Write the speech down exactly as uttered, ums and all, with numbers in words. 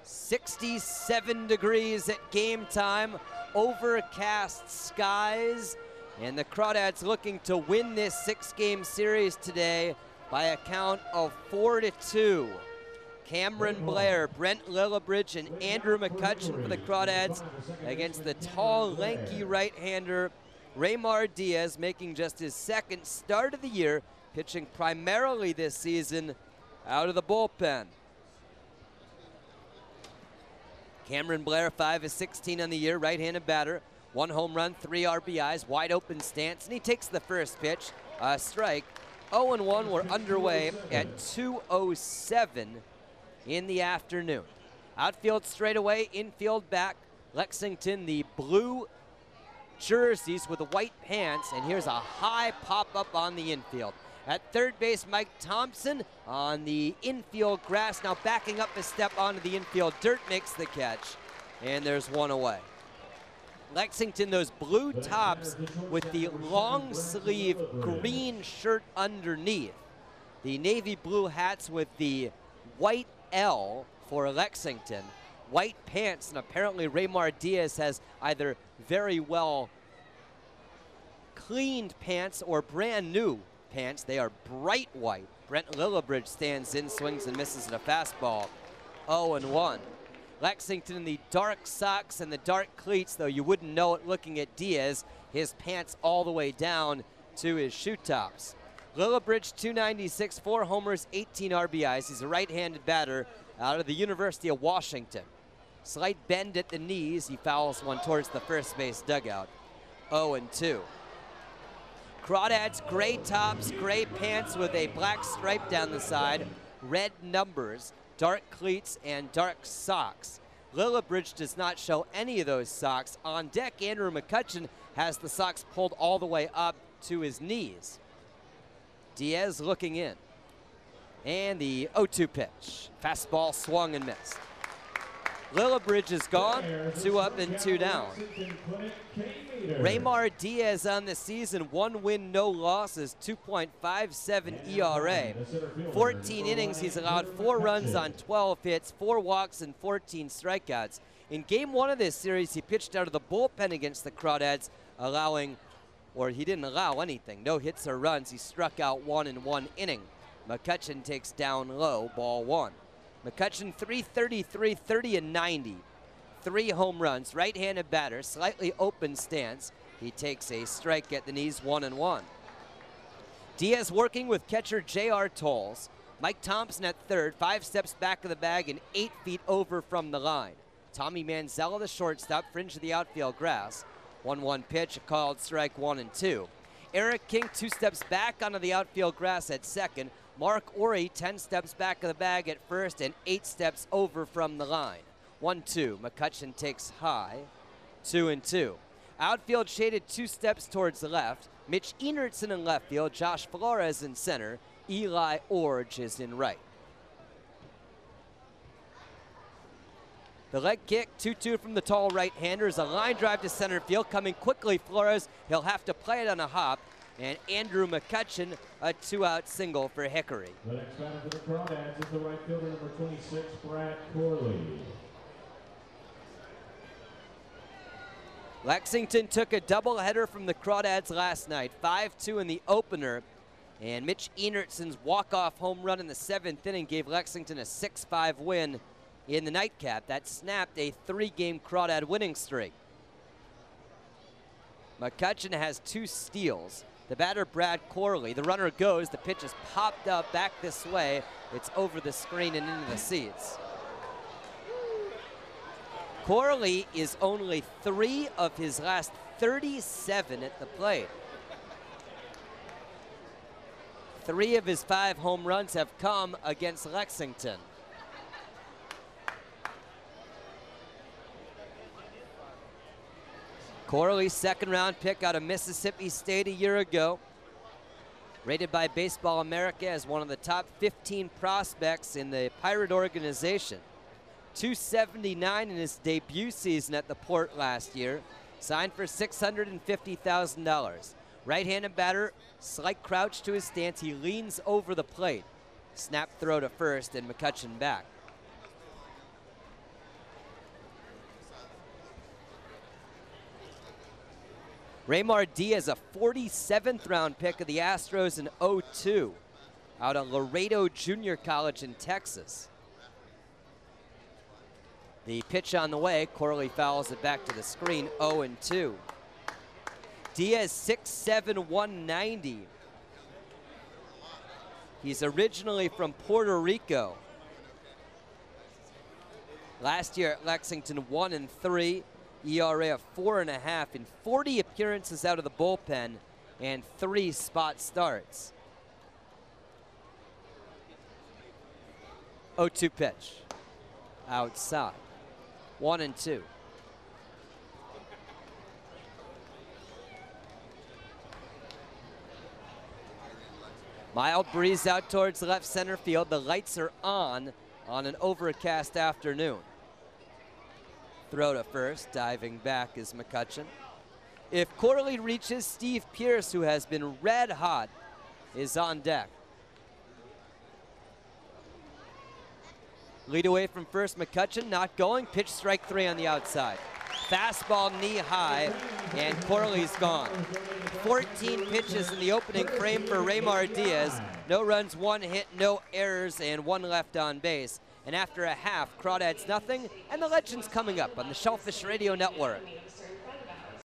sixty-seven degrees at game time, overcast skies, and the Crawdads looking to win this six-game series today by a count of four to two. Cameron Blair, Brent Lillibridge, and Andrew McCutcheon for the Crawdads against the tall, lanky right-hander Raymar Diaz, making just his second start of the year, pitching primarily this season out of the bullpen. Cameron Blair, five of sixteen on the year, right-handed batter. One home run, three R B Is, wide open stance, and he takes the first pitch, a strike. oh and one, we're underway at two oh seven in the afternoon. Outfield straightaway, infield back. Lexington, the blue jerseys with the white pants, and here's a high pop-up on the infield. At third base, Mike Thompson on the infield grass, now backing up a step onto the infield dirt, makes the catch, and there's one away. Lexington, those blue tops with the long sleeve green shirt underneath. The navy blue hats with the white L for Lexington. White pants, and apparently Raymar Diaz has either very well cleaned pants or brand new pants. They are bright white. Brent Lillibridge stands in, swings and misses at a fastball. oh and one. Lexington in the dark socks and the dark cleats, though you wouldn't know it looking at Diaz. His pants all the way down to his shoe tops. Lillibridge, two ninety-six, four homers, eighteen R B Is. He's a right-handed batter out of the University of Washington. Slight bend at the knees. He fouls one towards the first base dugout. oh and two. Crawdads, gray tops, gray pants with a black stripe down the side, red numbers, dark cleats, and dark socks. Lillibridge does not show any of those socks. On deck, Andrew McCutcheon has the socks pulled all the way up to his knees. Diaz looking in. And the oh two pitch. Fastball swung and missed. Lillibridge is gone, two up and two down. Raymar Diaz on the season, one win, no losses, two point five seven E R A. fourteen innings, he's allowed four runs on twelve hits, four walks, and fourteen strikeouts. In game one of this series, he pitched out of the bullpen against the Crawdads, allowing, or he didn't allow anything, no hits or runs. He struck out one in one inning. McCutcheon takes down low, ball one. McCutcheon, three thirty-three, thirty and ninety. Three home runs, right-handed batter, slightly open stance. He takes a strike at the knees, one and one. Diaz working with catcher J R Tolles. Mike Thompson at third, five steps back of the bag and eight feet over from the line. Tommy Manzella, the shortstop, fringe of the outfield grass. one one pitch, a called strike, one and two. Eric King, two steps back onto the outfield grass at second. Mark Ori, ten steps back of the bag at first and eight steps over from the line. one two. McCutcheon takes high. two and two. Outfield shaded two steps towards the left. Mitch Enertson in left field. Josh Flores in center. Eli Orge is in right. The leg kick, two two from the tall right-hander, is a line drive to center field. Coming quickly, Flores. He'll have to play it on a hop. And Andrew McCutcheon, a two-out single for Hickory. The next batter for the Crawdads is the right fielder, number twenty-six, Brad Corley. Lexington took a doubleheader from the Crawdads last night, five two in the opener. And Mitch Enertson's walk-off home run in the seventh inning gave Lexington a six five win in the nightcap. That snapped a three-game Crawdad winning streak. McCutcheon has two steals. The batter, Brad Corley. The runner goes. The pitch is popped up back this way. It's over the screen and into the seats. Corley is only three of his last thirty-seven at the plate. Three of his five home runs have come against Lexington. Corley, second round pick out of Mississippi State a year ago. Rated by Baseball America as one of the top fifteen prospects in the Pirate organization. two seventy-nine in his debut season at the Port last year. Signed for six hundred fifty thousand dollars. Right-handed batter, slight crouch to his stance. He leans over the plate. Snap throw to first and McCutcheon back. Raymar Diaz, a forty-seventh round pick of the Astros in oh two, out of Laredo Junior College in Texas. The pitch on the way, Corley fouls it back to the screen, oh and two. Diaz, six seven, one ninety. He's originally from Puerto Rico. Last year at Lexington, one and three, E R A of four and a half in forty appearances out of the bullpen and three spot starts. oh two pitch, outside, one and two. Mild breeze out towards left center field. The lights are on on an overcast afternoon. Throw to first, diving back is McCutchen. If Corley reaches, Steve Pierce, who has been red hot, is on deck. Lead away from first, McCutchen not going. Pitch, strike three on the outside. Fastball knee high, and Corley's gone. fourteen pitches in the opening frame for Raymar Diaz. No runs, one hit, no errors, and one left on base. And after a half, Crawdads nothing, and the Legends coming up on the Shellfish Radio Network.